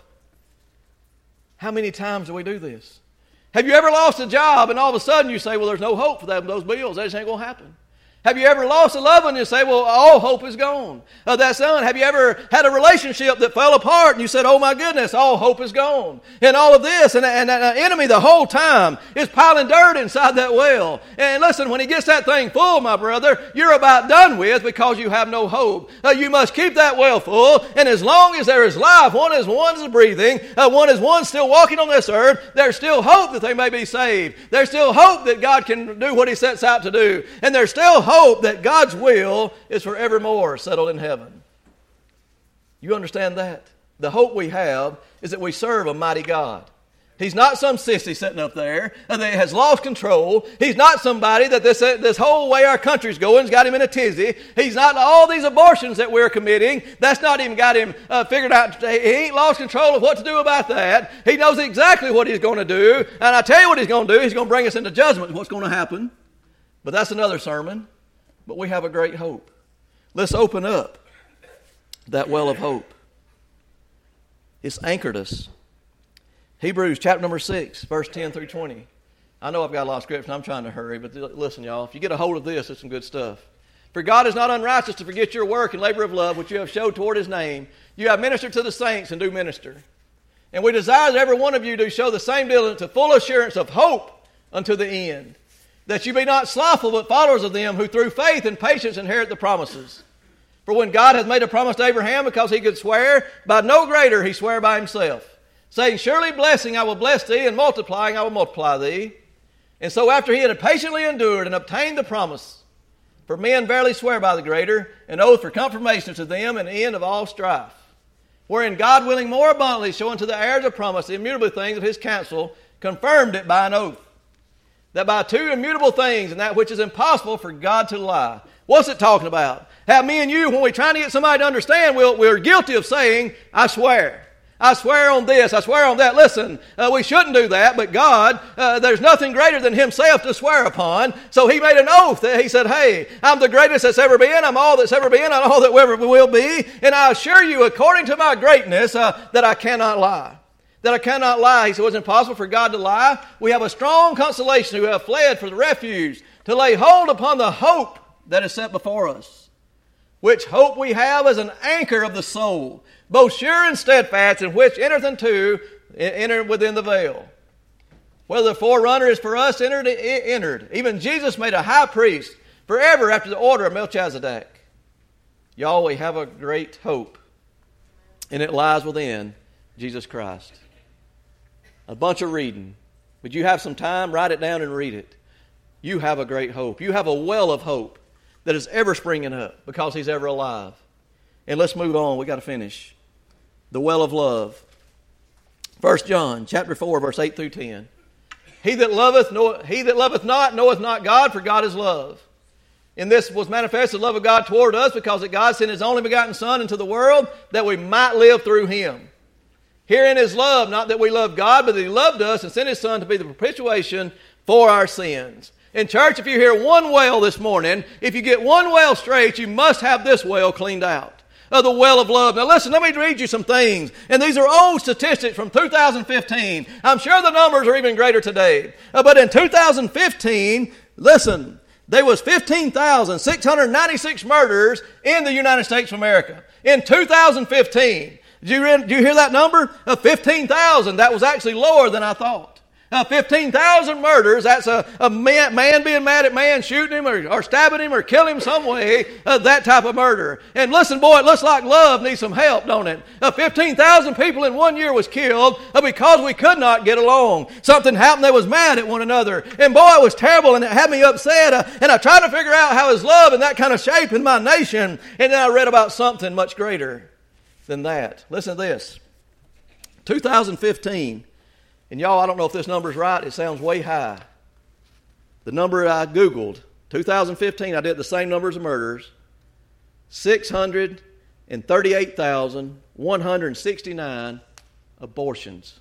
How many times do we do this? Have you ever lost a job and all of a sudden you say, well, there's no hope for those bills. That just ain't going to happen. Have you ever lost a loved one and you say, well, all hope is gone? That son, have you ever had a relationship that fell apart and you said, oh my goodness, all hope is gone? And all of this, and the enemy the whole time is piling dirt inside that well. And listen, when he gets that thing full, my brother, you're about done with because you have no hope. You must keep that well full, and as long as there is life, one is breathing, one still walking on this earth, there's still hope that they may be saved. There's still hope that God can do what he sets out to do. And there's still hope that God's will is forevermore settled in heaven. You understand that? The hope we have is that we serve a mighty God. He's not some sissy sitting up there that has lost control. He's not somebody that this whole way our country's going has got him in a tizzy. He's not all these abortions that we're committing. That's not even got him figured out. He ain't lost control of what to do about that. He knows exactly what he's going to do. And I tell you what he's going to do. He's going to bring us into judgment. What's going to happen? But that's another sermon. But we have a great hope. Let's open up that well of hope. It's anchored us. Hebrews chapter number 6, verse 10 through 20. I know I've got a lot of scripture and I'm trying to hurry, but listen, y'all, if you get a hold of this, it's some good stuff. For God is not unrighteous to forget your work and labor of love, which you have showed toward his name. You have ministered to the saints and do minister. And we desire that every one of you do show the same diligence to full assurance of hope unto the end, that you be not slothful, but followers of them who through faith and patience inherit the promises. For when God hath made a promise to Abraham, because he could swear, by no greater he sware by himself, saying, surely blessing I will bless thee, and multiplying I will multiply thee. And so after he had patiently endured and obtained the promise, for men verily swear by the greater, an oath for confirmation to them, and end of all strife. Wherein God, willing more abundantly, showing to the heirs of promise the immutable things of his counsel, confirmed it by an oath, that by two immutable things, and that which is impossible for God to lie. What's it talking about? How me and you, when we're trying to get somebody to understand, we're guilty of saying, I swear. I swear on this, I swear on that. Listen, we shouldn't do that, but God, there's nothing greater than himself to swear upon. So he made an oath. He said, hey, I'm the greatest that's ever been. I'm all that's ever been. I'm all that ever will be. And I assure you, according to my greatness, that I cannot lie. That I cannot lie. He said, it was impossible for God to lie. We have a strong consolation who have fled for the refuge to lay hold upon the hope that is set before us, which hope we have as an anchor of the soul, both sure and steadfast, in which entered within the veil. Whether the forerunner is for us entered. Even Jesus made a high priest forever after the order of Melchizedek. Y'all, we have a great hope, and it lies within Jesus Christ. A bunch of reading. Would you have some time? Write it down and read it. You have a great hope. You have a well of hope that is ever springing up because he's ever alive. And let's move on. We've got to finish. The well of love. 1 John chapter 4, verse 8 through 10. He that loveth not knoweth not God, for God is love. In this was manifest the love of God toward us, because that God sent his only begotten Son into the world, that we might live through him. Herein is love, not that we love God, but that he loved us and sent his Son to be the propitiation for our sins. In church, if you hear one well this morning, if you get one well straight, you must have this well cleaned out. The well of love. Now listen, let me read you some things. And these are old statistics from 2015. I'm sure the numbers are even greater today. But in 2015, listen, there was 15,696 murders in the United States of America. In 2015. Did you hear that number? 15,000. That was actually lower than I thought. 15,000 murders, that's a man being mad at man, shooting him or stabbing him or killing him some way, that type of murder. And listen, boy, it looks like love needs some help, don't it? 15,000 people in 1 year was killed because we could not get along. Something happened, they was mad at one another. And boy, it was terrible and it had me upset. And I tried to figure out how his love and that kind of shape in my nation. And then I read about something much greater than that. Listen to this. 2015. And y'all, I don't know if this number's right. It sounds way high. The number I Googled, 2015, I did the same numbers of murders. 638,169 abortions.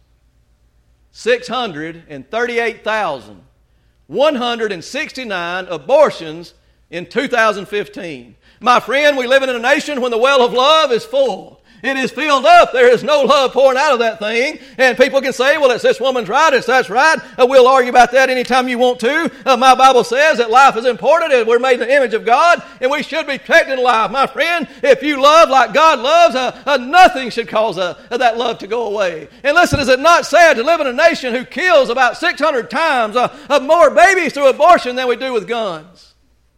638,169 abortions in 2015. My friend, we live in a nation when the well of love is full. It is filled up. There is no love pouring out of that thing. And people can say, well, it's this woman's right, it's that's right. We'll argue about that anytime you want to. My Bible says that life is important and we're made in the image of God and we should be protecting life. My friend, if you love like God loves, nothing should cause that love to go away. And listen, is it not sad to live in a nation who kills about 600 times more babies through abortion than we do with guns?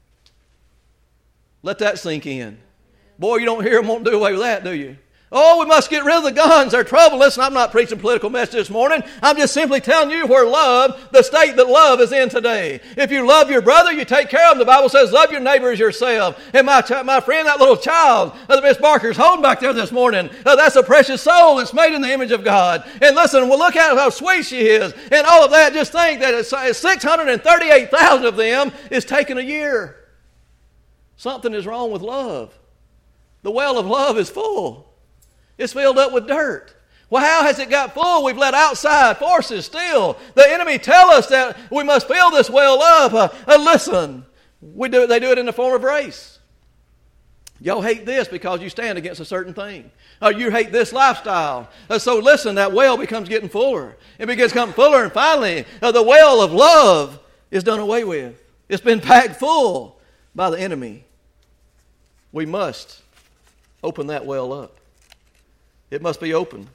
Let that sink in. Boy, you don't hear them won't do away with that, do you? Oh, we must get rid of the guns. They're trouble. Listen, I'm not preaching political message this morning. I'm just simply telling you where love, the state that love is in today. If you love your brother, you take care of him. The Bible says, love your neighbor as yourself. And my friend, that little child that Miss Barker's holding back there this morning, that's a precious soul that's made in the image of God. And listen, we'll look at how sweet she is. And all of that, just think that 638,000 of them is taking a year. Something is wrong with love. The well of love is full. It's filled up with dirt. Well, how has it got full? We've let outside forces steal. The enemy tell us that we must fill this well up. Listen, they do it in the form of race. Y'all hate this because you stand against a certain thing. You hate this lifestyle. So listen, that well becomes getting fuller. It begins becoming fuller, and finally, the well of love is done away with. It's been packed full by the enemy. We must open that well up. It must be open.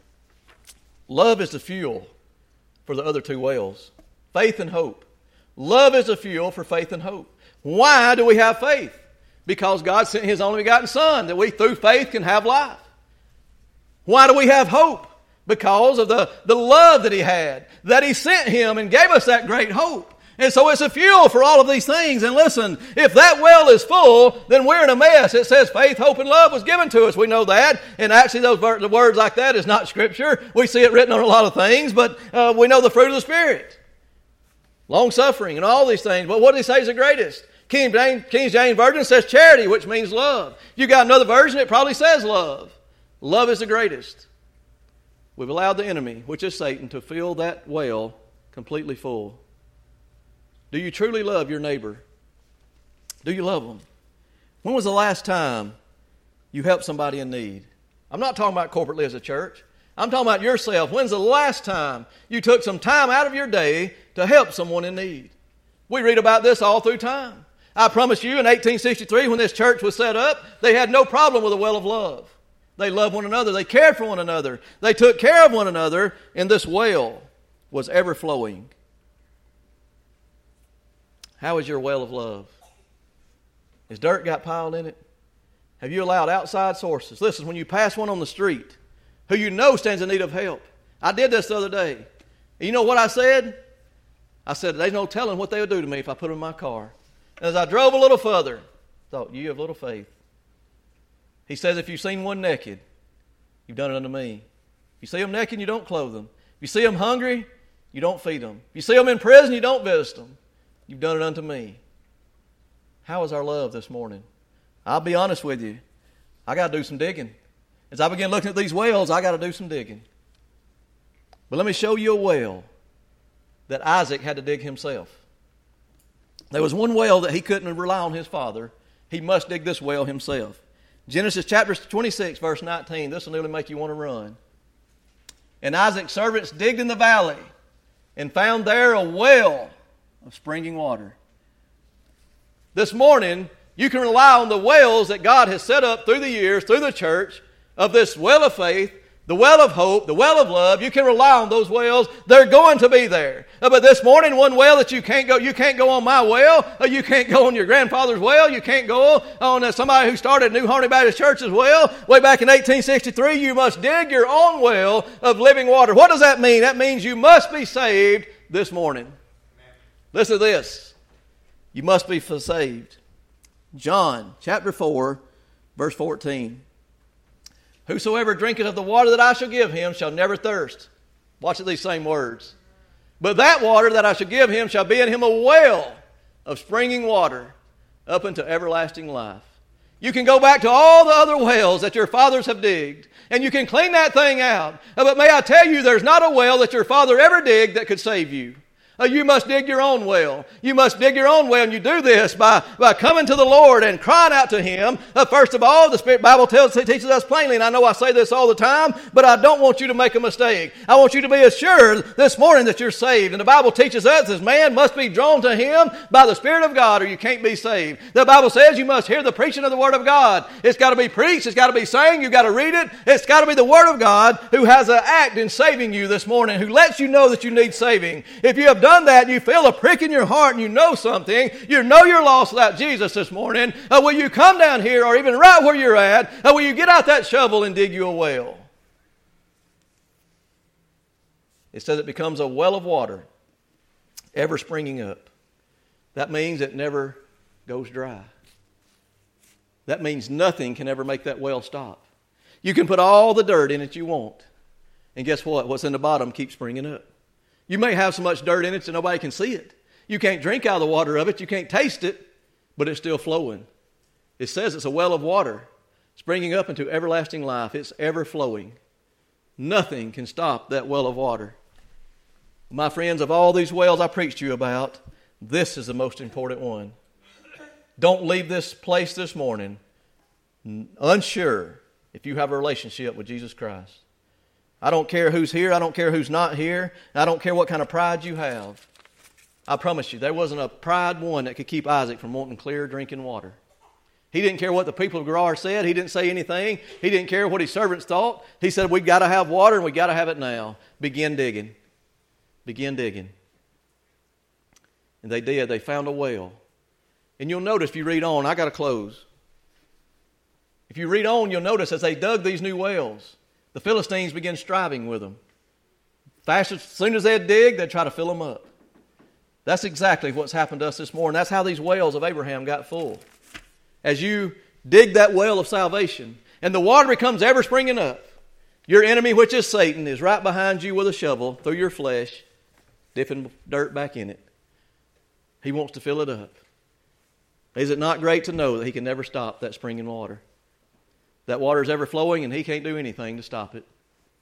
Love is the fuel for the other two wells. Faith and hope. Love is the fuel for faith and hope. Why do we have faith? Because God sent His only begotten Son that we through faith can have life. Why do we have hope? Because of the love that He had, that He sent Him and gave us that great hope. And so it's a fuel for all of these things. And listen, if that well is full, then we're in a mess. It says faith, hope, and love was given to us. We know that. And actually, the words like that is not Scripture. We see it written on a lot of things, but we know the fruit of the Spirit. Long-suffering and all these things. But what does He say is the greatest? King James Version says charity, which means love. You got another version, it probably says love. Love is the greatest. We've allowed the enemy, which is Satan, to fill that well completely full. Do you truly love your neighbor? Do you love them? When was the last time you helped somebody in need? I'm not talking about corporately as a church. I'm talking about yourself. When's the last time you took some time out of your day to help someone in need? We read about this all through time. I promise you, in 1863, when this church was set up, they had no problem with a well of love. They loved one another. They cared for one another. They took care of one another, and this well was ever flowing. How is your well of love? Has dirt got piled in it? Have you allowed outside sources? Listen, when you pass one on the street who you know stands in need of help. I did this the other day. And you know what I said? I said, there's no telling what they would do to me if I put them in my car. And as I drove a little further, I thought, you have little faith. He says, if you've seen one naked, you've done it unto me. If you see them naked, you don't clothe them. If you see them hungry, you don't feed them. If you see them in prison, you don't visit them. You've done it unto me. How is our love this morning? I'll be honest with you. I got to do some digging. As I begin looking at these wells, I got to do some digging. But let me show you a well that Isaac had to dig himself. There was one well that he couldn't rely on his father. He must dig this well himself. Genesis chapter 26, verse 19. This will nearly make you want to run. And Isaac's servants digged in the valley and found there a well of springing water. This morning, you can rely on the wells that God has set up through the years, through the church, of this well of faith, the well of hope, the well of love. You can rely on those wells. They're going to be there. But this morning, one well that you can't go on my well. You can't go on your grandfather's well. You can't go on somebody who started New Harmony Baptist Church's well way back in 1863. You must dig your own well of living water. What does that mean? That means you must be saved this morning. Listen to this. You must be saved. John chapter 4, verse 14. Whosoever drinketh of the water that I shall give him shall never thirst. Watch these same words. But that water that I shall give him shall be in him a well of springing water up unto everlasting life. You can go back to all the other wells that your fathers have digged, and you can clean that thing out. But may I tell you, there's not a well that your father ever digged that could save you. You must dig your own well. You must dig your own well, and you do this by coming to the Lord and crying out to Him. First of all, the Bible teaches us plainly, and I know I say this all the time, but I don't want you to make a mistake. I want you to be assured this morning that you're saved. And the Bible teaches us that man must be drawn to Him by the Spirit of God, or you can't be saved. The Bible says you must hear the preaching of the Word of God. It's got to be preached. It's got to be sang. You've got to read it. It's got to be the Word of God who has an act in saving you this morning, who lets you know that you need saving. If you have done that, you feel a prick in your heart and you know something, you know you're lost without Jesus this morning, will you come down here, or even right where you're at, will you get out that shovel and dig you a well? It says it becomes a well of water, ever springing up. That means it never goes dry. That means nothing can ever make that well stop. You can put all the dirt in it you want, and guess what? What's in the bottom keeps springing up. You may have so much dirt in it that nobody can see it. You can't drink out of the water of it. You can't taste it, but it's still flowing. It says it's a well of water springing up into everlasting life. It's ever flowing. Nothing can stop that well of water. My friends, of all these wells I preached to you about, this is the most important one. Don't leave this place this morning unsure if you have a relationship with Jesus Christ. I don't care who's here. I don't care who's not here. I don't care what kind of pride you have. I promise you, there wasn't a pride one that could keep Isaac from wanting clear drinking water. He didn't care what the people of Gerar said. He didn't say anything. He didn't care what his servants thought. He said, we've got to have water, and we've got to have it now. Begin digging. Begin digging. And they did. They found a well. And you'll notice if you read on, I got to close. If you read on, you'll notice as they dug these new wells, the Philistines began striving with them. As soon as they'd dig, they'd try to fill them up. That's exactly what's happened to us this morning. That's how these wells of Abraham got full. As you dig that well of salvation, and the water becomes ever springing up, your enemy, which is Satan, is right behind you with a shovel through your flesh, dipping dirt back in it. He wants to fill it up. Is it not great to know that he can never stop that springing water? That water is ever flowing, and he can't do anything to stop it.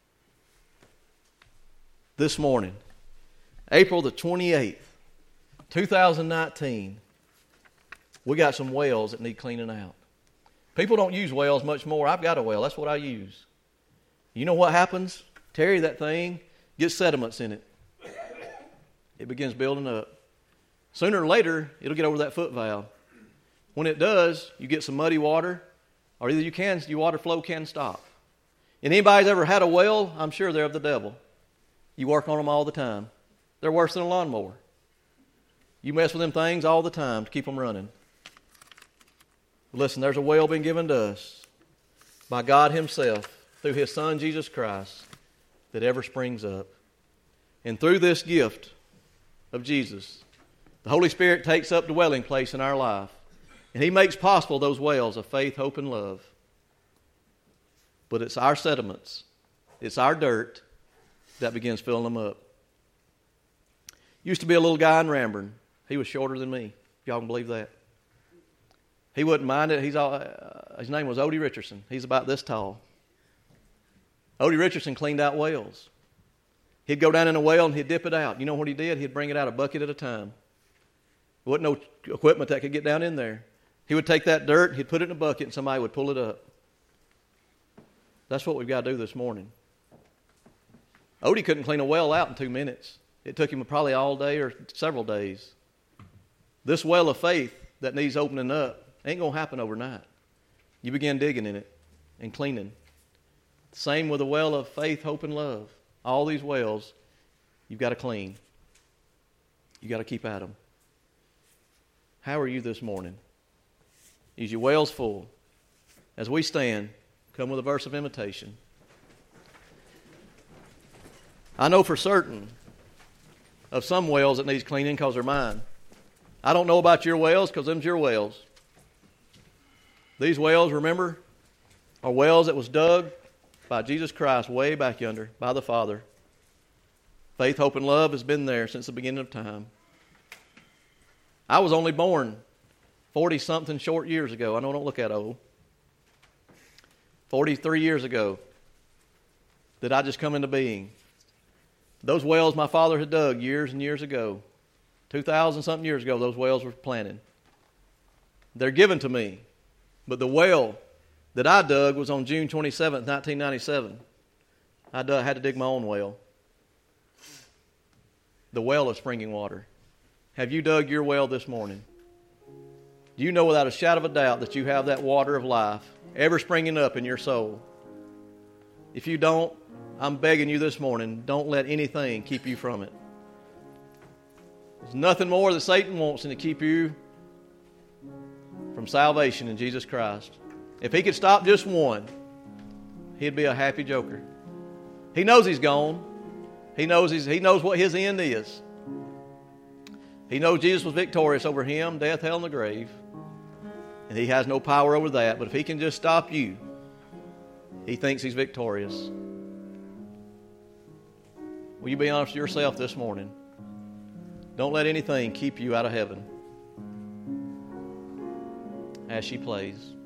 This morning, April the 28th, 2019, we got some wells that need cleaning out. People don't use wells much more. I've got a well. That's what I use. You know what happens? Terry, that thing gets sediments in it. It begins building up. Sooner or later, it'll get over that foot valve. When it does, you get some muddy water, or either your water flow can stop. And anybody's ever had a well, I'm sure they're of the devil. You work on them all the time. They're worse than a lawnmower. You mess with them things all the time to keep them running. Listen, there's a well being given to us by God Himself through His Son, Jesus Christ, that ever springs up. And through this gift of Jesus, the Holy Spirit takes up dwelling place in our life. And He makes possible those wells of faith, hope, and love. But it's our sediments, it's our dirt that begins filling them up. Used to be a little guy in Ranburne. He was shorter than me, if y'all can believe that. He wouldn't mind it. His name was Odie Richardson. He's about this tall. Odie Richardson cleaned out wells. He'd go down in a well and he'd dip it out. You know what he did? He'd bring it out a bucket at a time. There wasn't no equipment that could get down in there. He would take that dirt, he'd put it in a bucket, and somebody would pull it up. That's what we've got to do this morning. Odie couldn't clean a well out in 2 minutes. It took him probably all day or several days. This well of faith that needs opening up ain't going to happen overnight. You begin digging in it and cleaning. Same with the well of faith, hope, and love. All these wells, you've got to clean. You've got to keep at them. How are you this morning? Is your wells full? As we stand, come with a verse of invitation. I know for certain of some wells that needs cleaning because they're mine. I don't know about your wells because them's your wells. These wells, remember, are wells that was dug by Jesus Christ way back yonder, by the Father. Faith, hope, and love has been there since the beginning of time. I was only born 40-something short years ago. I know I don't look that old. 43 years ago did I just come into being. Those wells my father had dug years and years ago, 2,000-something years ago, those wells were planted. They're given to me. But the well that I dug was on June 27th, 1997. I had to dig my own well. The well of springing water. Have you dug your well this morning? Do you know without a shadow of a doubt that you have that water of life ever springing up in your soul? If you don't, I'm begging you this morning, don't let anything keep you from it. There's nothing more that Satan wants than to keep you from salvation in Jesus Christ. If he could stop just one, he'd be a happy joker. He knows he's gone. He knows what his end is. He knows Jesus was victorious over him, death, hell, and the grave. And he has no power over that. But if he can just stop you, he thinks he's victorious. Will you be honest with yourself this morning? Don't let anything keep you out of heaven. As she plays.